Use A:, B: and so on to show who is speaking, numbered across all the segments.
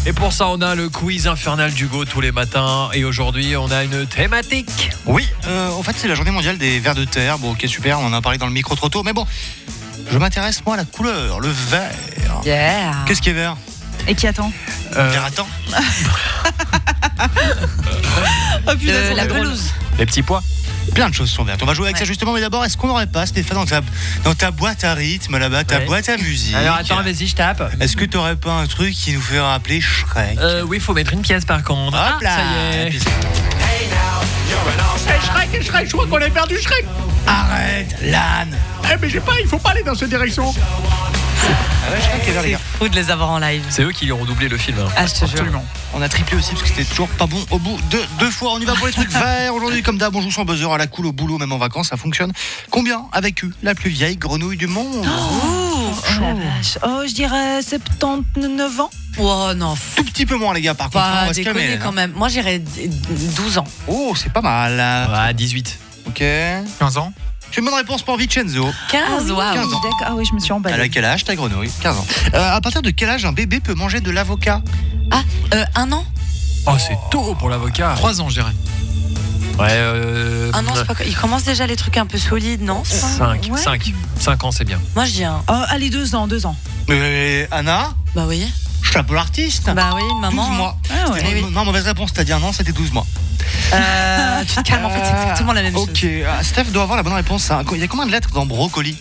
A: Et pour ça, on a le quiz infernal d'Hugo tous les matins. Et aujourd'hui, on a une thématique.
B: Oui, en fait, c'est la journée mondiale des vers de terre. Bon, ok, super, on en a parlé dans le micro trop tôt. Mais bon, je m'intéresse, moi, à la couleur, le vert.
C: Yeah.
B: Qu'est-ce qui est vert?
C: Et qui attend?
B: Vert attend.
C: Oh putain, la pelouse.
A: Les petits pois.
B: Plein de choses sont vertes. On va jouer avec ça justement, mais d'abord, est-ce qu'on n'aurait pas, Stéphane, dans ta boîte à rythme là-bas, ta boîte à musique?
A: Alors attends, vas-y, je tape.
B: Est-ce que t'aurais pas un truc qui nous fait rappeler Shrek?
A: Oui, faut mettre une pièce par contre.
B: Hop là.
A: Ça y est.
D: Shrek, je crois qu'on a perdu Shrek.
B: Arrête, l'âne.
D: Mais il faut pas aller dans cette direction.
B: Ah ouais, Shrek est vert, les
C: C'est
B: gars.
C: fou de les avoir en live.
A: C'est eux qui lui ont doublé le film.
C: Ah, je te jure.
D: Absolument.
B: On a triplé aussi parce que c'était toujours pas bon au bout de 2 fois. On y va pour les trucs verts. Aujourd'hui, comme d'hab, on joue sans buzzer à la cool, au boulot, même en vacances, ça fonctionne. Combien a vécu la plus vieille grenouille du monde?
C: Oh la vache. Oh, je dirais 79 ans. Oh non,
B: Tout petit peu moins, les gars, par contre. On
C: pas
B: va se calmer,
C: déconner
B: là.
C: quand même. Moi, j'irais 12 ans.
B: Oh, c'est pas mal.
A: Ah, 18.
B: Ok.
D: 15 ans.
B: C'est une bonne réponse pour Vincenzo.
C: 15, waouh.
B: 15 ans.
C: Ah oui, je me suis
B: Elle a
C: emballée.
B: quel âge ta grenouille? 15 ans. À partir de quel âge un bébé peut manger de l'avocat?
C: Ah, 1 an.
A: Oh, c'est tôt pour l'avocat.
D: 3 ans, je dirais.
A: Ouais,
C: 1 an, c'est pas. Il commence déjà les trucs un peu solides, non?
A: 5.
C: Ouais.
A: 5 ans, c'est bien.
C: Moi, je dis 1.
E: Allez, 2 ans.
B: Anna,
C: Bah oui.
B: je suis un peu l'artiste.
C: Bah oui, une maman.
B: 12 mois.
E: Ah ouais.
B: C'était- Non, mauvaise réponse. T'as dit 1 an, c'était 12 mois.
C: Tu te calmes, en fait, c'est exactement la même chose.
B: Ok. Steph doit avoir la bonne réponse. Hein. Il y a combien de lettres dans brocoli?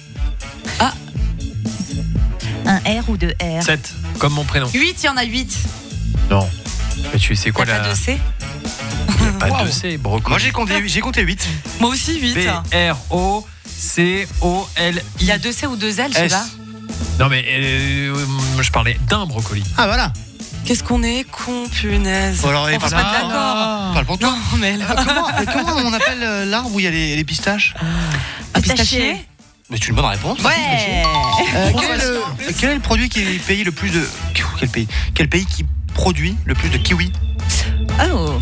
E: Un R ou 2 R?
A: 7, comme mon prénom.
C: 8, il y en a 8.
A: Non. Mais tu sais quoi
C: T'as
A: la.
C: pas de C?
A: Pas
B: Wow.
A: de C, brocoli.
B: Moi, j'ai compté 8.
C: Moi aussi, 8.
A: B-R-O-C-O-L.
C: Il y a 2 C ou 2 L, je sais
B: S.
C: pas.
A: Non, mais je parlais d'un brocoli.
B: Ah, voilà.
C: Qu'est-ce qu'on est con, punaise.
B: Bon, alors,
C: On va se mettre d'accord.
B: Parle pour toi.
C: Non, mais là.
B: Comment on appelle l'arbre où il y a les pistaches?
C: Un pistachier.
B: Mais c'est une bonne réponse.
C: Ouais.
B: Quel est le produit qui paye le plus de... Quel pays qui produit le plus de kiwis?
E: Oh.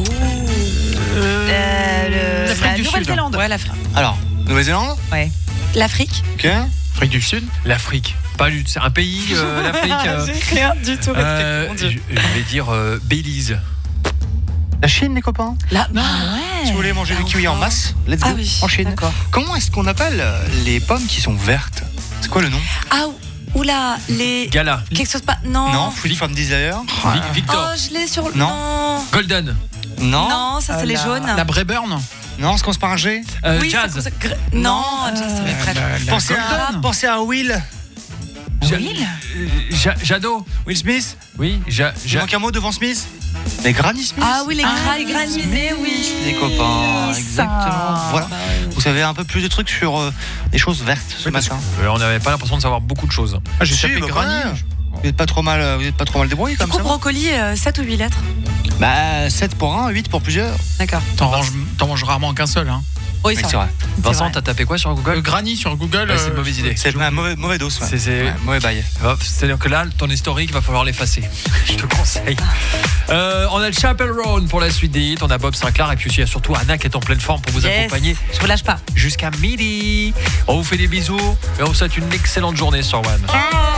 D: L'Afrique
E: La
D: du Sud.
E: Nouvelle-Zélande.
C: Ouais, l'Afrique.
B: Alors, Nouvelle-Zélande?
C: L'Afrique.
B: Ok.
D: Afrique du Sud.
A: L'Afrique. Pas du... C'est un pays, l'Afrique.
C: rien du tout.
A: Je vais dire Belize.
B: La Chine, les copains?
C: Là,
B: Si vous voulez manger du kiwi en masse, let's go,
C: Ah oui,
B: en Chine.
C: d'accord.
B: Comment est-ce qu'on appelle les pommes qui sont vertes? C'est quoi le nom?
C: Ah, oula, les.
A: Gala.
C: Quelque chose pas. Non.
B: Non, Fruit from Desire.
A: Victor.
C: Oh, je l'ai sur le.
B: Non.
A: Golden.
B: Non.
C: Non, ça, c'est les jaunes.
D: La Brayburn.
B: Non, ça commence par un G.
C: Oui,
A: Jazz.
C: Non, Jazz, mais bref.
B: Pensez à Will.
A: Jado.
B: Will Smith.
A: Oui,
B: Il manque un mot devant Smith. Les Granny Smith.
C: Ah oui, les Granny, mais oui.
B: Les copains, exactement. Voilà.
C: Bah oui.
B: Vous savez un peu plus de trucs sur des choses vertes ce matin.
A: On n'avait pas l'impression de savoir beaucoup de choses.
D: Ah, j'ai
B: Si,
D: tapé
B: bah,
D: Granny.
B: voilà. Vous n'êtes pas trop mal débrouillé
C: Du
B: comme
C: coup,
B: ça.
C: brocoli, 7 ou 8 lettres.
B: Bah 7 pour un, 8 pour plusieurs.
C: D'accord.
D: T'en manges rarement qu'un seul. Hein.
C: Oui,
B: Oui,
C: c'est
B: c'est
C: vrai.
B: vrai.
A: Vincent,
C: vrai.
A: t'as tapé quoi sur Google?
D: Granny sur Google.
A: Ouais, c'est une mauvaise idée.
B: C'est un mauvais dos. Ouais.
A: C'est-
B: Ouais, mauvais bail.
A: C'est-à-dire que là, ton historique, va falloir l'effacer. Je te conseille. On a le Chapel Roan pour la suite des hits. On a Bob Sinclair. Et puis il y a surtout Anna qui est en pleine forme pour vous accompagner
C: Je vous lâche pas.
A: jusqu'à midi. On vous fait des bisous. Et on vous souhaite une excellente journée sur One.